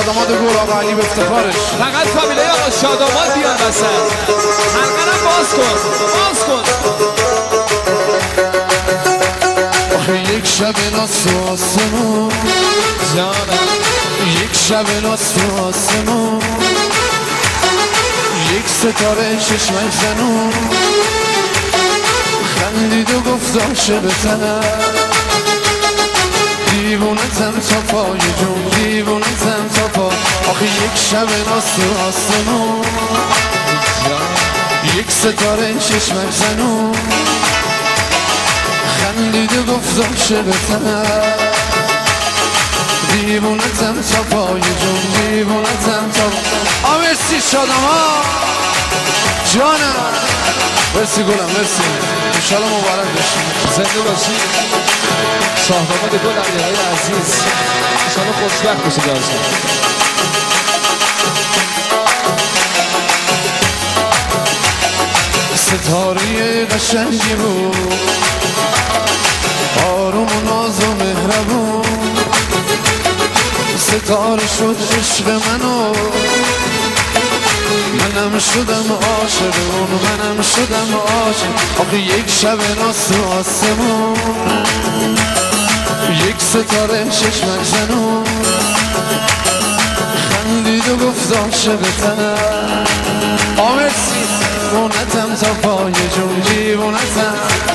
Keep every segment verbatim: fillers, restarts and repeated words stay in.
شاداماد گل آقا علی به افتخارش. فقط فامیله آقا شاداماد بیان وسط. حلقه باز کن باز کن. آخه یک شب ناس تو آسمون جانم، یک شب ناس تو آسمون، یک ستاره چشمک زنون خندید و گفت عاشقتم، دیوونتم تا پای جون، دیوونتم تا پا. آخه یک شب ناس تو آسمون، یک ستاره چشمک زنون خندید و گفت عاشقتم، دیوونتم تا پای جون، دیوونتم تا پا. آ مرسی شادما جانم، مرسی گلم، مرسی انشالله مبارک باشی، زنده باشی. شاهنامه گل علیهای عزیز انشالله خوشبخت باشی داشتم. ستاره قشنگی بود، آروم و ناز و مهربون، ستاره شد عشق منو، منم شدم عاشق اون، منم شدم عاشق. آخه یک شب ناس تو آسمون، یک ستاره چشمک زنون خندید و گفت عاشقتم. آمرسی دیوونتم تا پای جون، دیوونتم.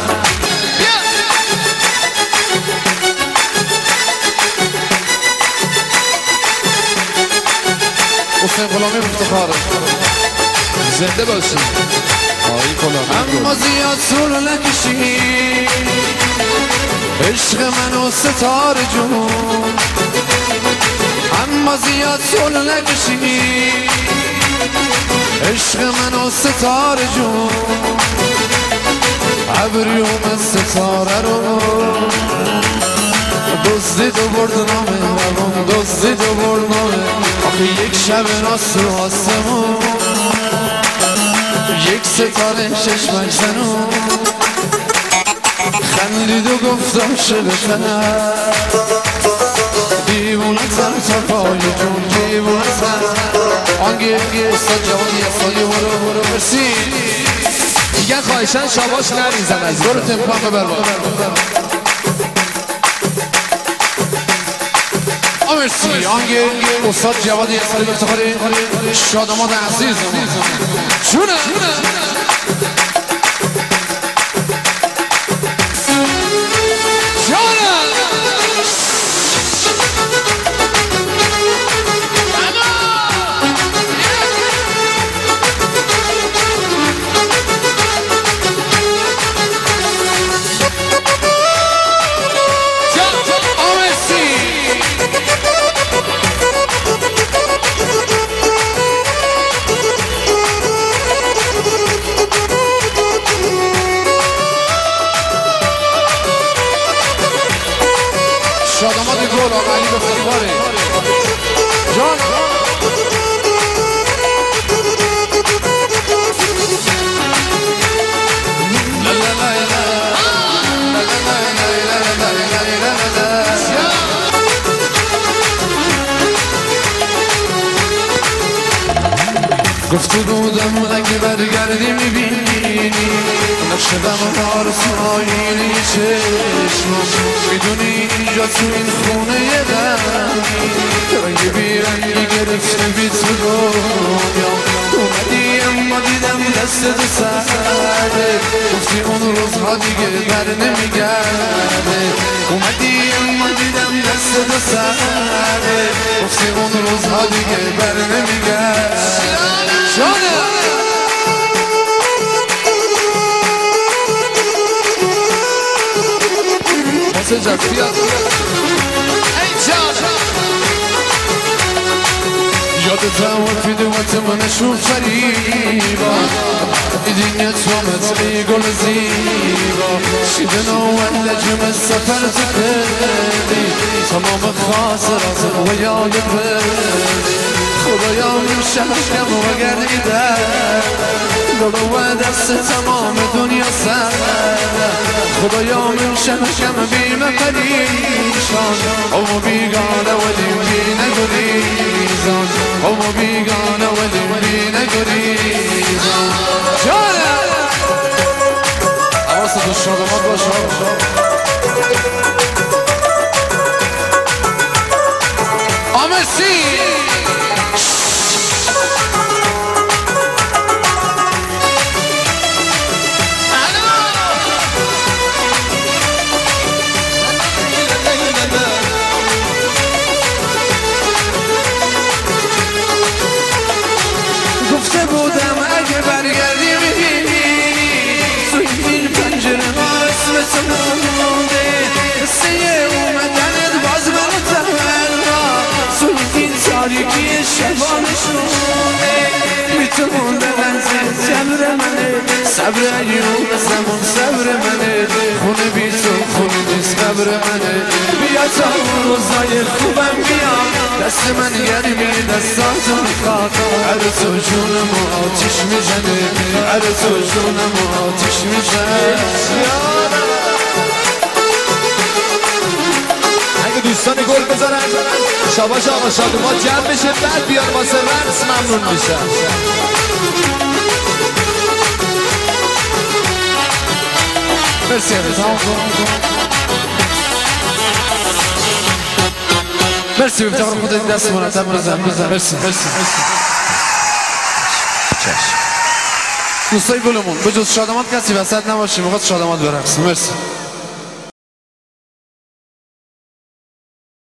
حسین غلامی افتخاره، زنده باشی آقای غلامی. اما زیاد طول نکشی عشق من و ستاره جون، اما زیاد طول نکشی عشق من و ستاره جون، ابریوم ستاره رو دزدید و برد نامه روان، دزدید و برد نامه. آخه یک شب ناس تو آسمون، یک ستاره چشمک زنون خندید و گفت عاشقتم، دیوونتم تا پای جون، دیوونتم. آنگه استاد جوانی افتادی برو برو مرسی. دیگه خواهشن شاباش نریزن از برو تمپان ببر با مرسی. آنگه استاد جوانی افتادی به افتخاری شاداماد عزیز جونه شاداماد گل آقا علی به افتخاره جان. گفته بودم اگه برگردی میبینی نقشه غم آرزوهای چشمم، میدونی اینجا تو این خونه یه غمی رنگی بیرنگی گرفته بی تو دنیا. اومدی اما دیدم دست تو سرده، گفتی اون روزها دیگه بر نمیگرده. اومدی اما دیدم دست تو سرده، گفتی اون روزها دیگه بر نمیگرده. جانه حسین جان بیاد ای جان. یادتم فیدوات من شو فریبا، دیدین تومت ای گل زیبا، شیدن و ولجم سفر تکردی تمام خاطرات و یاد بردی. خدایا من شمشم و گردیدم دلو و دست تمام دنیا سر، خدایا من شمشم بیم پریشان او بیگانه و دیم بی نگریزم. تاریکی شبانشونه میتونم بلنزه صبر منه صبر ایوب زمان صبر منه خونه بی تو خونه نیست قبر منه بیا تا اون روزای خوبم بیا دست من گرمی دستاتو میخواد هر تو جونمو آتیش میزنه هر تو جونمو آتیش میزنه اگه دوستان گل بذارن شاباش آقا شادوما جمع بشه بعد بیان واسه رقص ممنون میشن مرسی تمام مرسی بفتخار خودت دست مرتب بزن بزن مرسی مرسی دوستای گلمون به جز شادمات کسی وسط نباشیم موقع شادمات برقص مرسی